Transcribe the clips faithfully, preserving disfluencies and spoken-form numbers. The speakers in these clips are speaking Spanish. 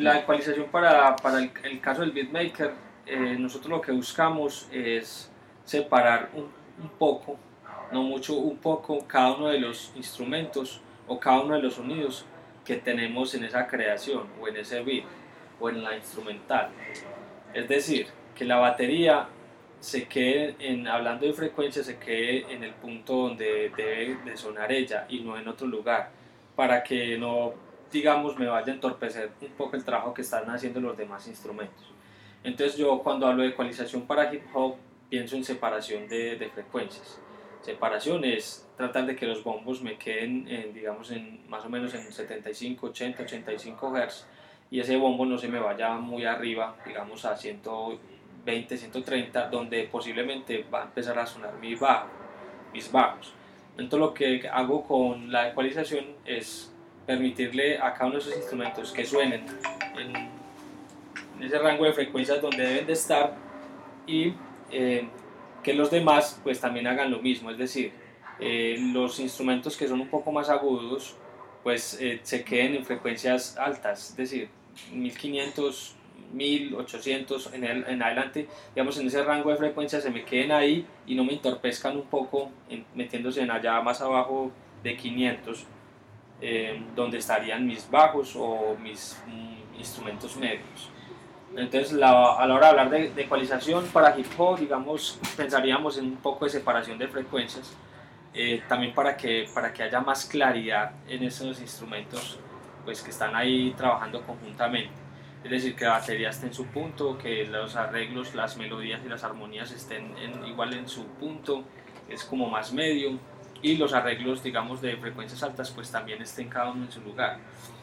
la ecualización para, para el, el caso del beatmaker, eh, nosotros lo que buscamos es separar un, un poco, no mucho, un poco cada uno de los instrumentos o cada uno de los sonidos que tenemos en esa creación o en ese beat o en la instrumental. Es decir, que la batería se quede, en, hablando de frecuencia, se quede en el punto donde debe de sonar ella y no en otro lugar, para que no, digamos, me vaya a entorpecer un poco el trabajo que están haciendo los demás instrumentos. Entonces yo cuando hablo de ecualización para hip hop pienso en separación de, de frecuencias. Separación es tratar de que los bombos me queden en, digamos, en, más o menos en setenta y cinco, ochenta, ochenta y cinco hertz y ese bombo no se me vaya muy arriba, digamos a ciento veinte, ciento treinta, donde posiblemente va a empezar a sonar mi bajo, mis bajos. Entonces lo que hago con la ecualización es permitirle a cada uno de esos instrumentos que suenen en, en ese rango de frecuencias donde deben de estar y eh, que los demás pues también hagan lo mismo, es decir, eh, los instrumentos que son un poco más agudos pues eh, se queden en frecuencias altas, es decir, mil quinientos, mil ochocientos en, el, en adelante, digamos en ese rango de frecuencias se me queden ahí y no me entorpezcan un poco en, metiéndose en allá más abajo de quinientos, eh, donde estarían mis bajos o mis mm, instrumentos medios. Entonces la, a la hora de hablar de, de ecualización para hip hop, digamos, pensaríamos en un poco de separación de frecuencias, eh, también para que, para que haya más claridad en esos instrumentos pues, que están ahí trabajando conjuntamente. Es decir, que la batería esté en su punto, que los arreglos, las melodías y las armonías estén en, igual en su punto, es como más medio, y los arreglos, digamos, de frecuencias altas, pues también estén cada uno en su lugar.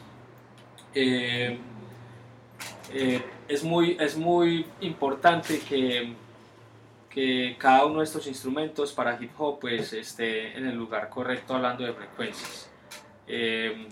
Eh, eh, es, muy, es muy importante que, que cada uno de estos instrumentos para hip hop pues, esté en el lugar correcto hablando de frecuencias. Eh,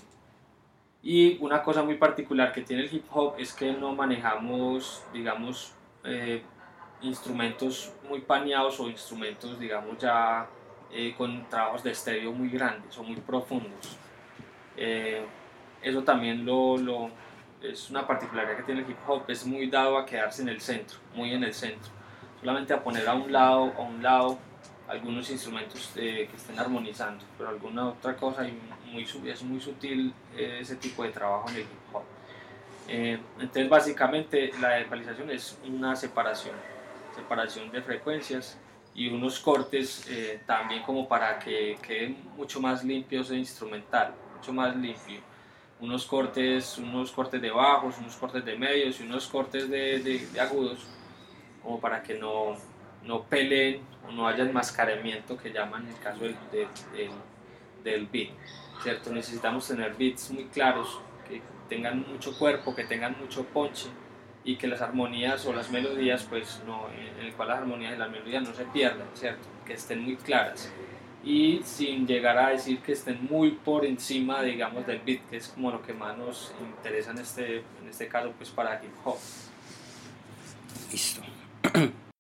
y una cosa muy particular que tiene el hip hop es que no manejamos, digamos, eh, instrumentos muy paneados o instrumentos, digamos, ya eh, con trabajos de estéreo muy grandes o muy profundos. Eh, eso también lo, lo, es una particularidad que tiene el hip hop, es muy dado a quedarse en el centro, muy en el centro. Solamente a poner a un lado, a un lado algunos instrumentos eh, que estén armonizando, pero alguna otra cosa y muy, es muy sutil eh, ese tipo de trabajo en el hip hop. Eh, entonces básicamente la ecualización es una separación, separación de frecuencias y unos cortes eh, también como para que quede mucho más limpio ese instrumental, mucho más limpio. Unos cortes, unos cortes de bajos, unos cortes de medios y unos cortes de, de, de agudos, como para que no, no peleen o no haya enmascaramiento que llaman en el caso del, del, del, del beat, ¿cierto? Necesitamos tener beats muy claros, que tengan mucho cuerpo, que tengan mucho ponche y que las armonías o las melodías, pues no, en el cual las armonías y las melodías no se pierdan, ¿cierto? Que estén muy claras y sin llegar a decir que estén muy por encima, digamos, del beat, que es como lo que más nos interesa en este, en este caso, pues para hip hop. Listo.